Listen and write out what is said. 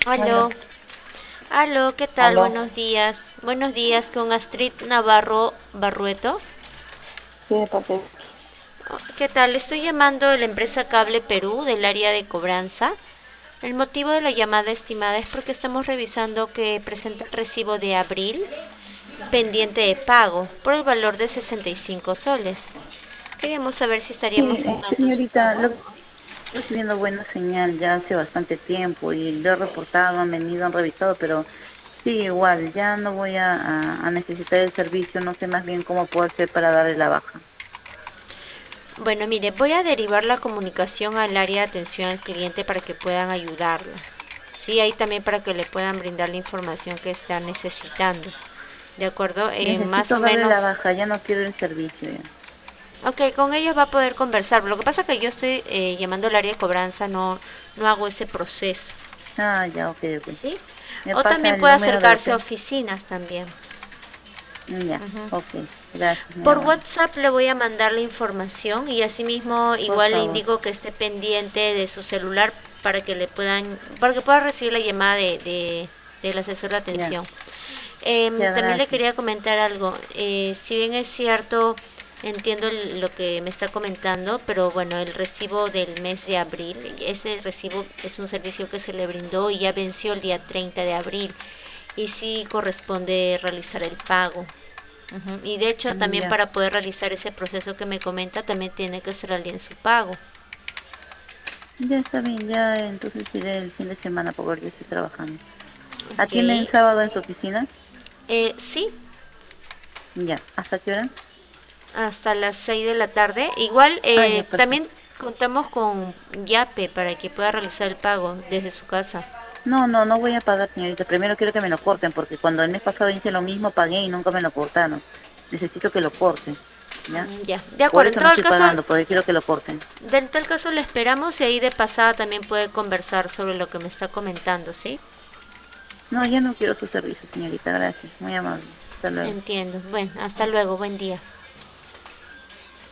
Aló, Bueno, aló, ¿qué tal? aló, Buenos días. Buenos días con Astrid Navarro Barrueto. sí, de parte. ¿Qué tal? Estoy llamando de la empresa Cable Perú del área de cobranza. El motivo de la llamada estimada es porque estamos revisando que presenta el recibo de abril pendiente de pago por el valor de 65 soles. Queríamos saber si estaríamos Sí, tomando su señorita, pago. lo que estoy recibiendo buena señal ya hace bastante tiempo y lo he reportado, han venido, han revisado, pero sí, igual, ya no voy a necesitar el servicio, no sé más bien cómo puedo hacer para darle la baja. Bueno, mire, voy a derivar la comunicación al área de atención al cliente para que puedan ayudarla. Sí, ahí también para que le puedan brindar la información que está necesitando. ¿De acuerdo? Más Necesito o darle menos. la baja, ya no quiero el servicio ya. Ok, con ellos va a poder conversar. Lo que pasa es que yo estoy llamando al área de cobranza, no hago ese proceso. Ah, ya, ok, ok. ¿Sí? ¿Me O pasa también el puede número de acercarse a usted? oficinas también. Ya, Ujú. ok, gracias, muy Por amable. WhatsApp le voy a mandar la información y asimismo Por igual le favor, indico que esté pendiente de su celular para que pueda recibir la llamada del asesor de ya, atención. ya, También le gracias. quería comentar algo. Si bien es cierto, entiendo lo que me está comentando, pero bueno, el recibo del mes de abril, ese recibo es un servicio que se le brindó y ya venció el día 30 de abril y sí corresponde realizar el pago. Ujú. Y de hecho también Ya. para poder realizar ese proceso que me comenta también tiene que ser al día en su pago. Ya está bien, ya entonces iré el fin de semana porque yo estoy trabajando. Ok. ¿Atienden sábado en su oficina? Sí, Ya. ¿Hasta qué hora? hasta las 6 de la tarde. Igual Ah, ya, también perfecto. contamos con Yape para que pueda realizar el pago desde su casa. No, no, no voy a pagar, señorita. Primero quiero que me lo corten porque cuando el mes pasado hice lo mismo, pagué y nunca me lo cortaron. Necesito que lo corten, ¿ya? Ya, de Por acuerdo. eso no estoy pagando, porque quiero que lo corten. En tal caso le esperamos y ahí de pasada también puede conversar sobre lo que me está comentando, ¿sí? No, ya no quiero su servicio, señorita. Gracias. Muy amable. Hasta luego. Entiendo. Bueno, hasta luego. Buen día.